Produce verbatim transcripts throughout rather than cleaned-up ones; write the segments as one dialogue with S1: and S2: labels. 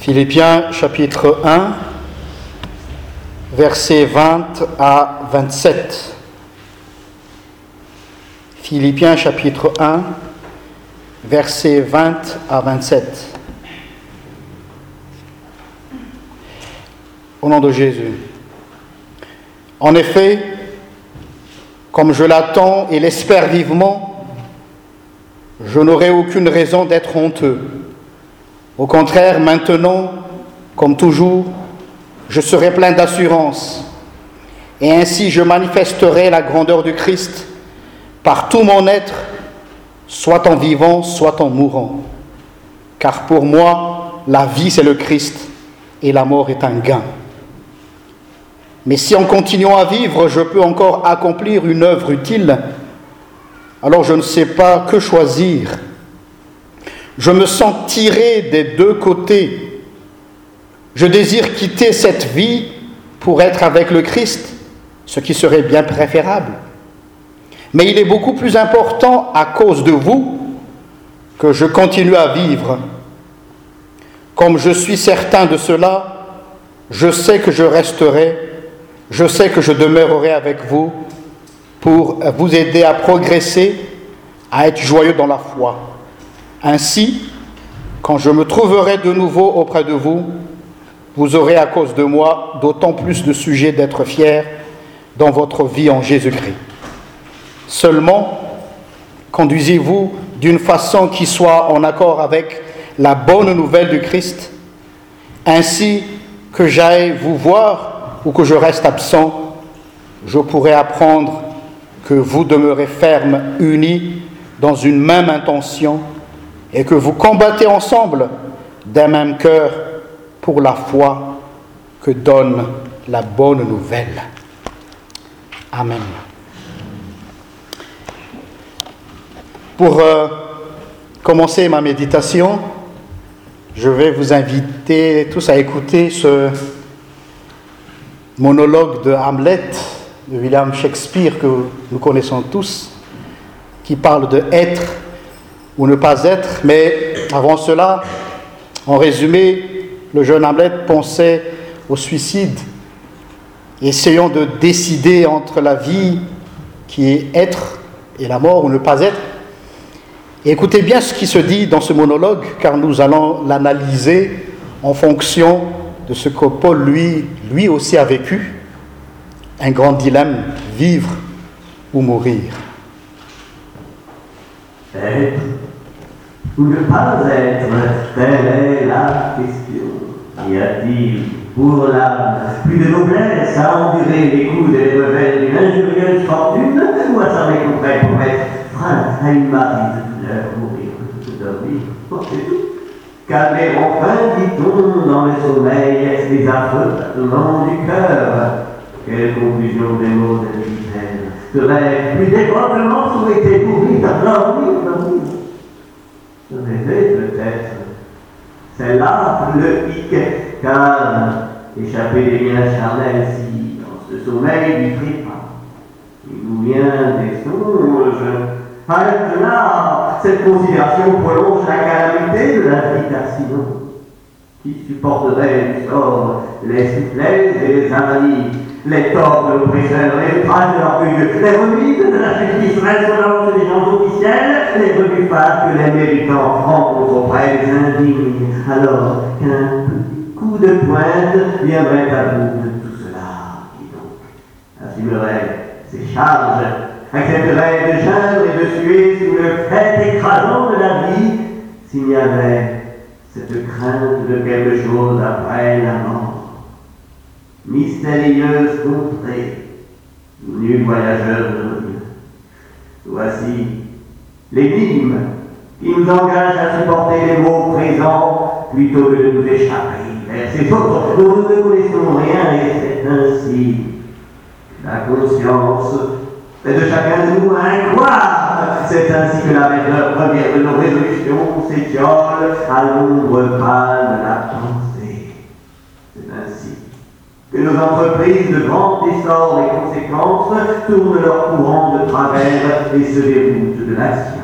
S1: Philippiens chapitre un, versets vingt à vingt-sept. Philippiens chapitre un, versets vingt à vingt-sept. Au nom de Jésus. En effet, comme je l'attends et l'espère vivement, je n'aurai aucune raison d'être honteux. Au contraire, maintenant, comme toujours, je serai plein d'assurance, et ainsi je manifesterai la grandeur du Christ par tout mon être, soit en vivant, soit en mourant. Car pour moi, la vie c'est le Christ, et la mort est un gain. Mais si en continuant à vivre, je peux encore accomplir une œuvre utile, alors je ne sais pas que choisir. Je me sens tiré des deux côtés. Je désire quitter cette vie pour être avec le Christ, ce qui serait bien préférable. Mais il est beaucoup plus important à cause de vous que je continue à vivre. Comme je suis certain de cela, je sais que je resterai, je sais que je demeurerai avec vous pour vous aider à progresser, à être joyeux dans la foi. Ainsi, quand je me trouverai de nouveau auprès de vous, vous aurez à cause de moi d'autant plus de sujets d'être fiers dans votre vie en Jésus-Christ. Seulement, conduisez-vous d'une façon qui soit en accord avec la bonne nouvelle du Christ, ainsi que j'aille vous voir ou que je reste absent, je pourrai apprendre que vous demeurez fermes, unis dans une même intention, et que vous combattez ensemble d'un même cœur pour la foi que donne la bonne nouvelle. Amen. Pour euh, commencer ma méditation, je vais vous inviter tous à écouter ce monologue de Hamlet, de William Shakespeare, que nous connaissons tous, qui parle de être ou ne pas être, mais avant cela, en résumé, le jeune Hamlet pensait au suicide, essayant de décider entre la vie qui est être et la mort ou ne pas être. Et écoutez bien ce qui se dit dans ce monologue, car nous allons l'analyser en fonction de ce que Paul, lui, lui aussi a vécu, un grand dilemme, vivre ou mourir.
S2: Être ou ne pas être, telle est la question. Y a-t-il pour l'âme plus de noblesse à endurer les coups et les revers d'une injurieuse fortune, ou à s'en récompenser pour être frein à une marie de douleur, mourir ou dormir? Oh, c'est tout. Calmer enfin, dit-on, dans le sommeil, les affreux battements du cœur. Quelle conclusion des mots de l'Éternel serait plus dévotement souhaité mourir, dormir, dormir. Se rêver peut-être. C'est là le hic, car échapper des liens charnels si dans ce sommeil du trépas. Il nous vient des songes. Avec là, cette considération prolonge la calamité de l'invitation. Qui supporterait du sort les souplesses et les avanies, les torts de l'oppresseur, les phrases de l'orgueilleux, les remises de la justice résonance des gens officiels, les rebuffades que les méritants rencontrent auprès des indignes, alors qu'un petit coup de pointe viendrait à bout de tout cela, qui donc assumerait ses charges, accepterait de geindre et de suer sous le fait écrasant de la vie, s'il y avait cette crainte de quelque chose après la mort. Mystérieuse contrée, nul voyageur ne revient. Voici l'énigme qui nous engage à supporter les maux présents plutôt que de nous échapper vers ces autres dont nous ne connaissons rien, et c'est ainsi la conscience est de chacun de nous un croire. C'est ainsi que la meilleure première de nos résolutions s'étiole à l'ombre pâle de la pensée. C'est ainsi que nos entreprises de grand essor et conséquences tournent leur courant de travers et se déroutent de l'action.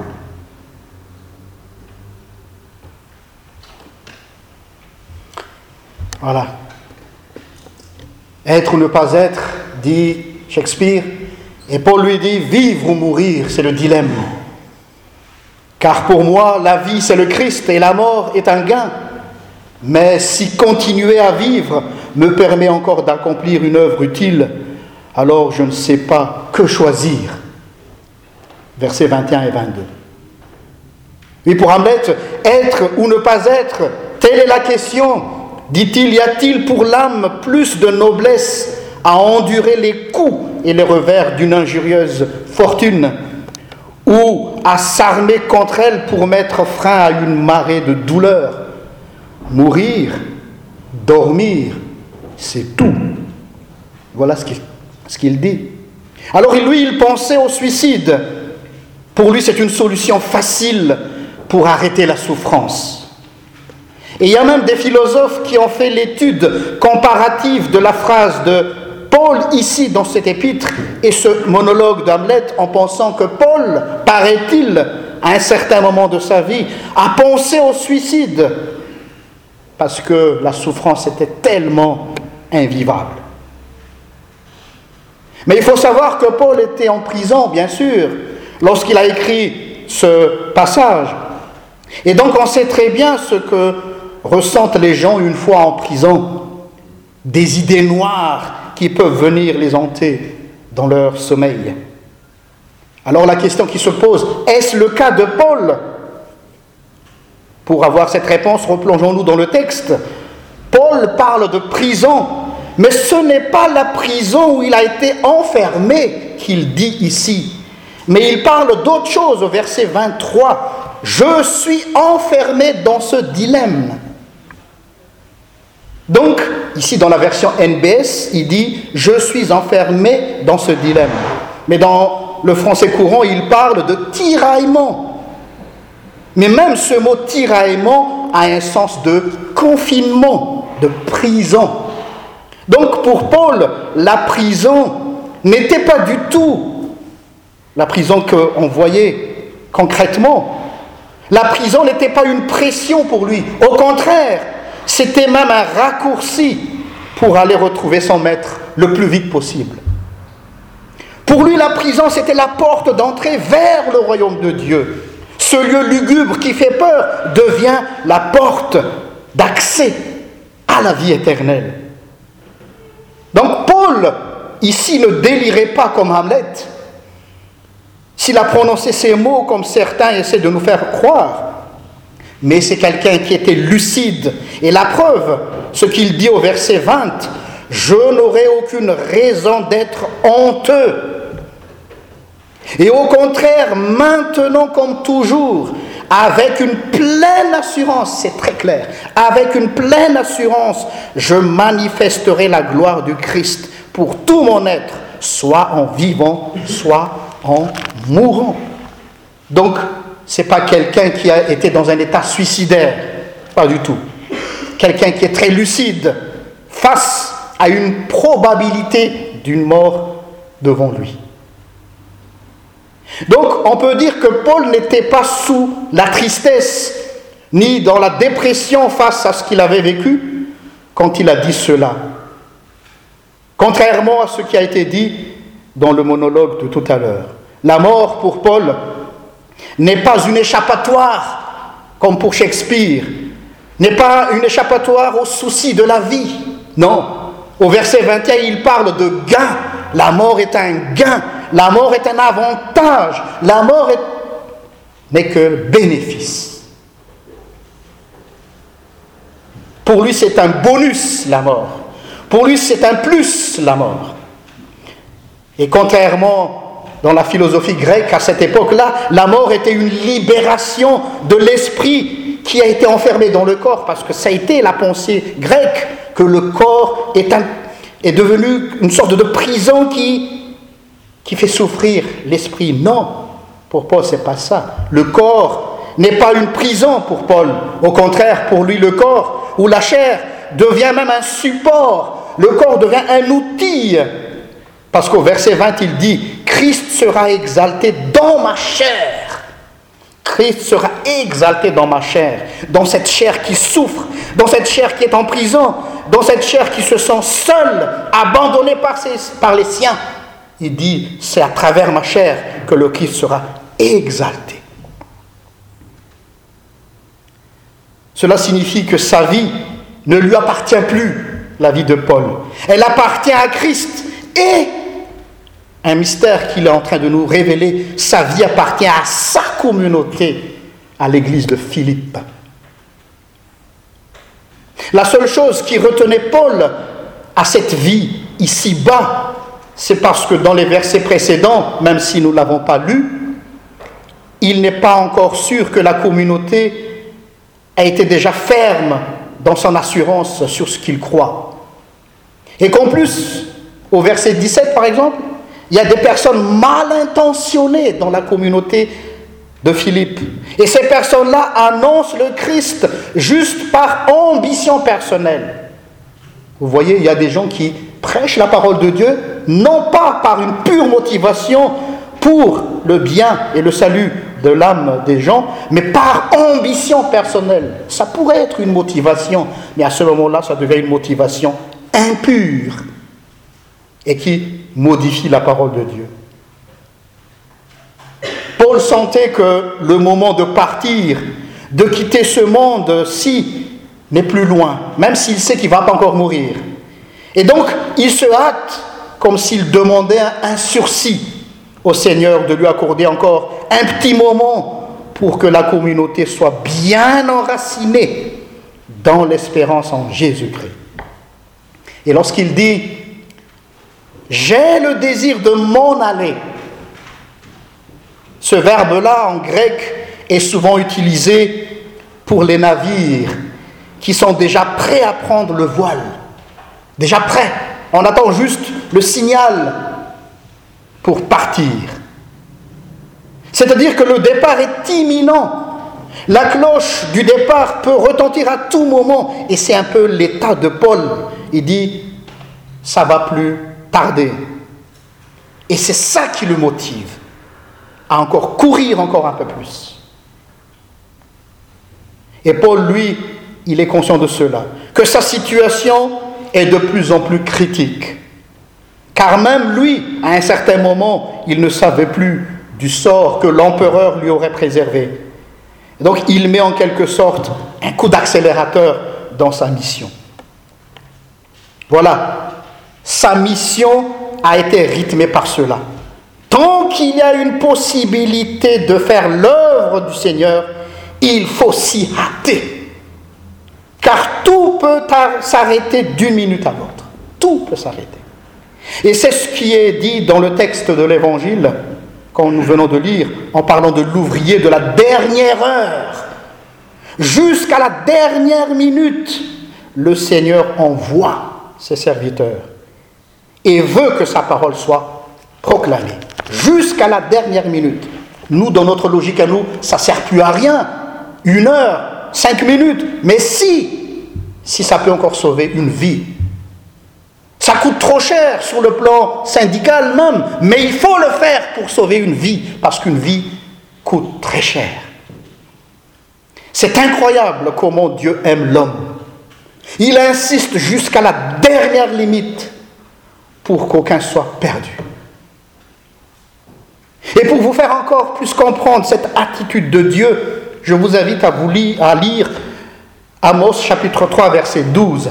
S1: Voilà. Être ou ne pas être, dit Shakespeare, et Paul lui dit, vivre ou mourir, c'est le dilemme. Car pour moi, la vie, c'est le Christ et la mort est un gain. Mais si continuer à vivre me permet encore d'accomplir une œuvre utile, alors je ne sais pas que choisir. Versets vingt et un et vingt-deux. Oui, pour Hamlet, être ou ne pas être, telle est la question. Dit-il, y a-t-il pour l'âme plus de noblesse à endurer les coups et les revers d'une injurieuse fortune, ou à s'armer contre elle pour mettre frein à une marée de douleur? Mourir, dormir, c'est tout. Voilà ce qu'il, ce qu'il dit. Alors lui, il pensait au suicide. Pour lui, c'est une solution facile pour arrêter la souffrance. Et il y a même des philosophes qui ont fait l'étude comparative de la phrase de Paul ici dans cet épître et ce monologue d'Hamlet, en pensant que Paul, paraît-il, à un certain moment de sa vie, a pensé au suicide parce que la souffrance était tellement invivable. Mais il faut savoir que Paul était en prison, bien sûr, lorsqu'il a écrit ce passage. Et donc on sait très bien ce que ressentent les gens une fois en prison, des idées noires qui peuvent venir les hanter dans leur sommeil. Alors la question qui se pose, est-ce le cas de Paul? Pour avoir cette réponse, replongeons-nous dans le texte. Paul parle de prison, mais ce n'est pas la prison où il a été enfermé qu'il dit ici. Mais il parle d'autre chose au verset vingt-trois. « Je suis enfermé dans ce dilemme. » Donc, ici dans la version N B S, il dit « Je suis enfermé dans ce dilemme ». Mais dans le français courant, il parle de tiraillement. Mais même ce mot tiraillement a un sens de confinement, de prison. Donc pour Paul, la prison n'était pas du tout la prison qu'on voyait concrètement. La prison n'était pas une pression pour lui. Au contraire, c'était même un raccourci pour aller retrouver son maître le plus vite possible. Pour lui, la prison, c'était la porte d'entrée vers le royaume de Dieu. Ce lieu lugubre qui fait peur devient la porte d'accès à la vie éternelle. Donc Paul, ici, ne délirait pas comme Hamlet. S'il a prononcé ces mots comme certains essaient de nous faire croire, mais c'est quelqu'un qui était lucide. Et la preuve, ce qu'il dit au verset vingt, « Je n'aurai aucune raison d'être honteux. » Et au contraire, maintenant comme toujours, avec une pleine assurance, c'est très clair, avec une pleine assurance, je manifesterai la gloire du Christ pour tout mon être, soit en vivant, soit en mourant. Donc, ce n'est pas quelqu'un qui a été dans un état suicidaire, pas du tout. Quelqu'un qui est très lucide face à une probabilité d'une mort devant lui. Donc, on peut dire que Paul n'était pas sous la tristesse, ni dans la dépression face à ce qu'il avait vécu, quand il a dit cela. Contrairement à ce qui a été dit dans le monologue de tout à l'heure. La mort, pour Paul, n'est pas une échappatoire, comme pour Shakespeare, n'est pas une échappatoire aux soucis de la vie. Non. Au verset vingt et un, il parle de gain. La mort est un gain. La mort est un avantage. La mort est... n'est que bénéfice. Pour lui, c'est un bonus, la mort. Pour lui, c'est un plus, la mort. Et contrairement, dans la philosophie grecque, à cette époque-là, la mort était une libération de l'esprit qui a été enfermé dans le corps, parce que ça a été la pensée grecque, que le corps est, un, est devenu une sorte de prison qui... qui fait souffrir l'esprit. Non, pour Paul, ce n'est pas ça. Le corps n'est pas une prison pour Paul. Au contraire, pour lui, le corps ou la chair devient même un support. Le corps devient un outil. Parce qu'au verset vingt, il dit « Christ sera exalté dans ma chair ». Christ sera exalté dans ma chair, dans cette chair qui souffre, dans cette chair qui est en prison, dans cette chair qui se sent seul, abandonné par, ses, par les siens. Il dit, c'est à travers ma chair que le Christ sera exalté. Cela signifie que sa vie ne lui appartient plus, la vie de Paul. Elle appartient à Christ. Et un mystère qu'il est en train de nous révéler, sa vie appartient à sa communauté, à l'église de Philippe. La seule chose qui retenait Paul à cette vie ici-bas, c'est parce que dans les versets précédents, même si nous ne l'avons pas lu, il n'est pas encore sûr que la communauté a été déjà ferme dans son assurance sur ce qu'il croit. Et qu'en plus, au verset dix-sept par exemple, il y a des personnes mal intentionnées dans la communauté de Philippe. Et ces personnes-là annoncent le Christ juste par ambition personnelle. Vous voyez, il y a des gens qui prêchent la parole de Dieu, non pas par une pure motivation pour le bien et le salut de l'âme des gens, mais par ambition personnelle. Ça pourrait être une motivation, mais à ce moment-là, ça devient une motivation impure et qui modifie la parole de Dieu. Paul sentait que le moment de partir, de quitter ce monde-ci, n'est plus loin, même s'il sait qu'il ne va pas encore mourir. Et donc, il se hâte comme s'il demandait un sursis au Seigneur de lui accorder encore un petit moment pour que la communauté soit bien enracinée dans l'espérance en Jésus-Christ. Et lorsqu'il dit « J'ai le désir de m'en aller », ce verbe-là en grec est souvent utilisé pour les navires qui sont déjà prêts à prendre le voile. Déjà prêts. On attend juste le signal pour partir. C'est-à-dire que le départ est imminent. La cloche du départ peut retentir à tout moment. Et c'est un peu l'état de Paul. Il dit, ça ne va plus tarder. Et c'est ça qui le motive à encore courir encore un peu plus. Et Paul, lui, il est conscient de cela, que sa situation est de plus en plus critique. Car même lui, à un certain moment, il ne savait plus du sort que l'empereur lui aurait préservé. Et donc, il met en quelque sorte un coup d'accélérateur dans sa mission. Voilà, sa mission a été rythmée par cela. Tant qu'il y a une possibilité de faire l'œuvre du Seigneur, il faut s'y hâter. Car tout peut s'arrêter d'une minute à l'autre. Tout peut s'arrêter. Et c'est ce qui est dit dans le texte de l'Évangile, quand nous venons de lire, en parlant de l'ouvrier de la dernière heure. Jusqu'à la dernière minute, le Seigneur envoie ses serviteurs et veut que sa parole soit proclamée. Jusqu'à la dernière minute. Nous, dans notre logique à nous, ça ne sert plus à rien. Une heure, cinq minutes. Mais si, si ça peut encore sauver une vie. Ça coûte trop cher sur le plan syndical même, mais il faut le faire pour sauver une vie, parce qu'une vie coûte très cher. C'est incroyable comment Dieu aime l'homme. Il insiste jusqu'à la dernière limite pour qu'aucun soit perdu. Et pour vous faire encore plus comprendre cette attitude de Dieu, je vous invite à, vous lire, à lire Amos chapitre trois, verset douze.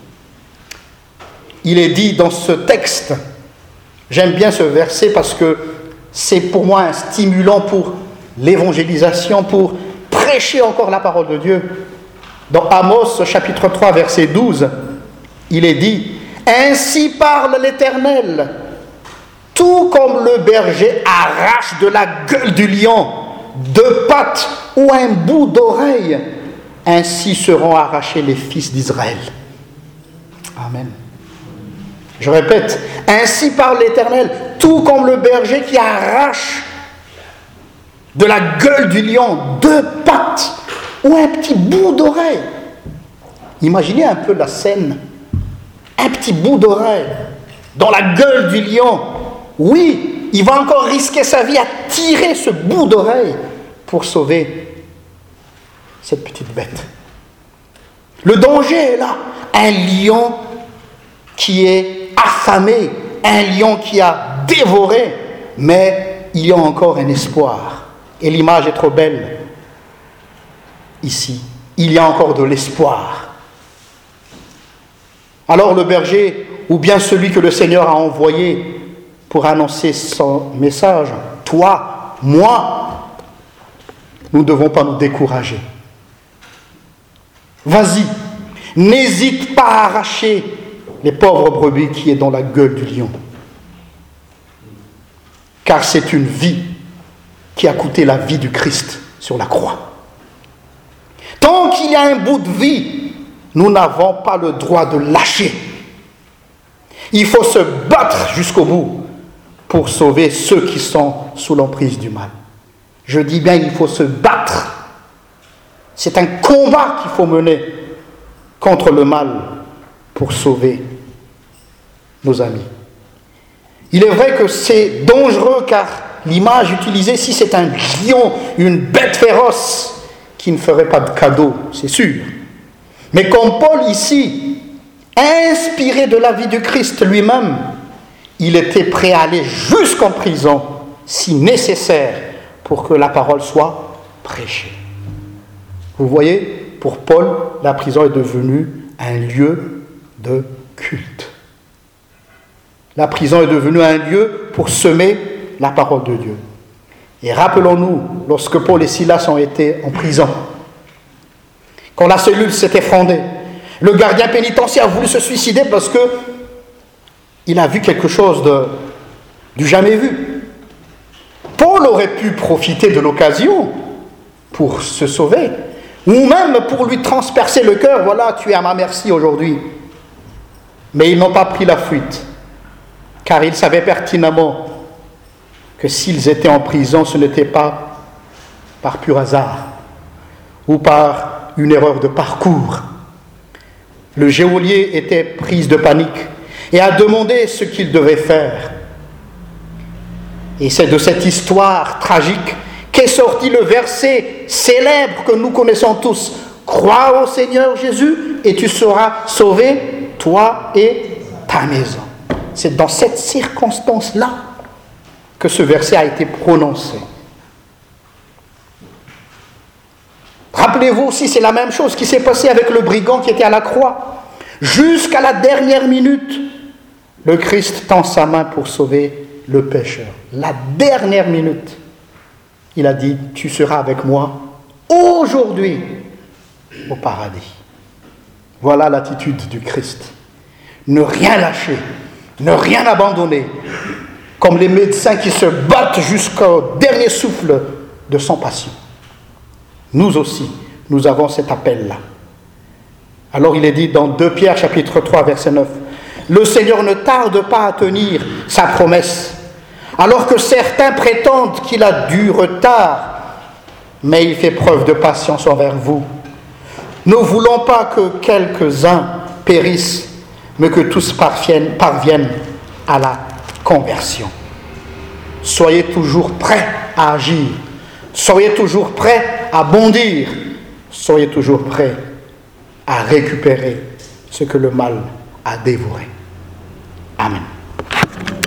S1: Il est dit dans ce texte, j'aime bien ce verset parce que c'est pour moi un stimulant pour l'évangélisation, pour prêcher encore la parole de Dieu. Dans Amos chapitre trois, verset douze, il est dit « Ainsi parle l'Éternel, tout comme le berger arrache de la gueule du lion deux pattes ou un bout d'oreille, ainsi seront arrachés les fils d'Israël. » Amen. Je répète, ainsi parle l'Éternel, tout comme le berger qui arrache de la gueule du lion deux pattes ou un petit bout d'oreille. Imaginez un peu la scène, un petit bout d'oreille dans la gueule du lion. Oui, il va encore risquer sa vie à tirer ce bout d'oreille pour sauver cette petite bête. Le danger est là, un lion qui est affamé, un lion qui a dévoré, mais il y a encore un espoir. Et l'image est trop belle ici. Il y a encore de l'espoir. Alors le berger, ou bien celui que le Seigneur a envoyé pour annoncer son message, toi, moi, nous ne devons pas nous décourager. Vas-y, n'hésite pas à arracher les pauvres brebis qui est dans la gueule du lion. Car c'est une vie qui a coûté la vie du Christ sur la croix. Tant qu'il y a un bout de vie, nous n'avons pas le droit de lâcher. Il faut se battre jusqu'au bout pour sauver ceux qui sont sous l'emprise du mal. Je dis bien, il faut se battre. C'est un combat qu'il faut mener contre le mal pour sauver nos amis. Il est vrai que c'est dangereux car l'image utilisée ici, c'est un lion, une bête féroce qui ne ferait pas de cadeau, c'est sûr. Mais comme Paul ici, inspiré de la vie du Christ lui-même, il était prêt à aller jusqu'en prison, si nécessaire, pour que la parole soit prêchée. Vous voyez, pour Paul, la prison est devenue un lieu de culte. La prison est devenue un lieu pour semer la parole de Dieu. Et rappelons-nous, lorsque Paul et Silas ont été en prison, quand la cellule s'est effondrée, le gardien pénitentiaire a voulu se suicider parce que il a vu quelque chose de, du jamais vu. Paul aurait pu profiter de l'occasion pour se sauver, ou même pour lui transpercer le cœur. Voilà, tu es à ma merci aujourd'hui. Mais ils n'ont pas pris la fuite, car ils savaient pertinemment que s'ils étaient en prison, ce n'était pas par pur hasard ou par une erreur de parcours. Le geôlier était pris de panique et a demandé ce qu'il devait faire. Et c'est de cette histoire tragique qu'est sorti le verset célèbre que nous connaissons tous. « Crois au Seigneur Jésus et tu seras sauvé, toi et ta maison. » C'est dans cette circonstance-là que ce verset a été prononcé. Rappelez-vous aussi, c'est la même chose qui s'est passée avec le brigand qui était à la croix. Jusqu'à la dernière minute, le Christ tend sa main pour sauver le pécheur. La dernière minute, il a dit, tu seras avec moi aujourd'hui au paradis. Voilà l'attitude du Christ. Ne rien lâcher, ne rien abandonner, comme les médecins qui se battent jusqu'au dernier souffle de son patient. Nous aussi, nous avons cet appel-là. Alors il est dit dans deux Pierre chapitre trois verset neuf, « Le Seigneur ne tarde pas à tenir sa promesse, alors que certains prétendent qu'il a du retard, mais il fait preuve de patience envers vous. Ne voulons pas que quelques-uns périssent, mais que tous parviennent, parviennent à la conversion. » Soyez toujours prêts à agir. Soyez toujours prêts à bondir. Soyez toujours prêts à récupérer ce que le mal a dévoré. Amen.